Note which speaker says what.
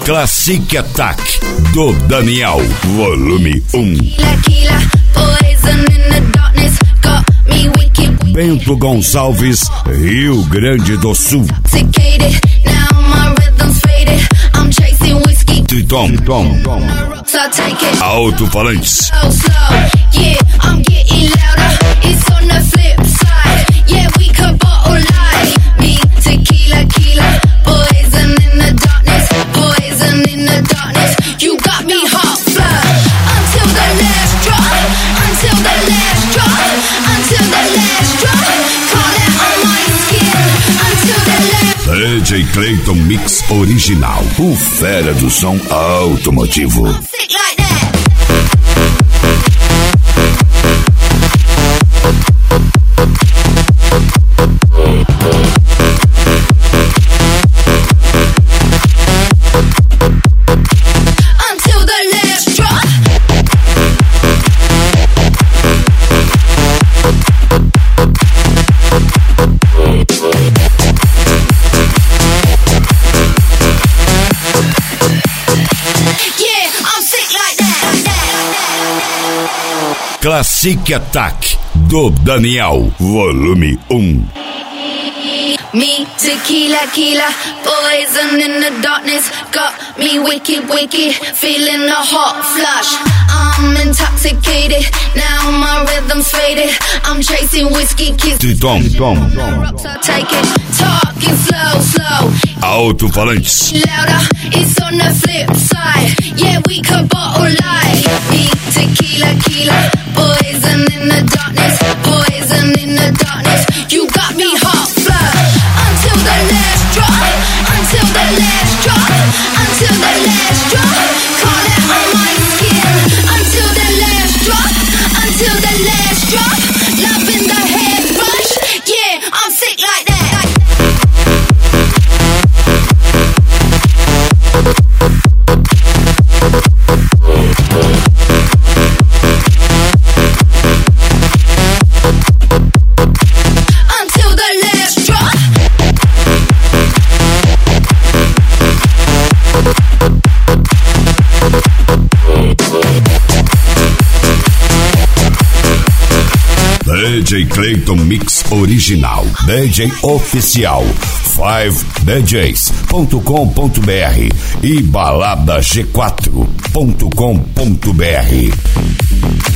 Speaker 1: Classic Attack do Daniel, volume 1. Bento Gonçalves, Rio Grande do Sul. Triton, alto-falantes.
Speaker 2: You got me hot blood until the last drop, until the last drop, until the last drop. Call it on my skin until the last.
Speaker 1: DJ Clayton Mix original, o fera do som automotivo.
Speaker 2: Sick like that.
Speaker 1: Classic Attack do Daniel, volume 1.
Speaker 2: Me, tequila, poison in the darkness. Got me wicked, feeling a hot flush. I'm intoxicated, now my rhythm's faded. I'm chasing whiskey, kiss.
Speaker 1: Triton,
Speaker 2: take it, talking slow.
Speaker 1: alto-falantes.
Speaker 2: Louder, it's on the flip side. Yeah, we could bottle like me, tequila, poison in the darkness, poison in the darkness. You got me hot blood until the last drop, until the last drop, until the last drop. Call it on my skin until the last drop, until the last drop. Love in the head rush, yeah, I'm sick like that.
Speaker 1: DJ Clayton Mix original, DJ oficial, 5djs.com.br e baladag4.com.br.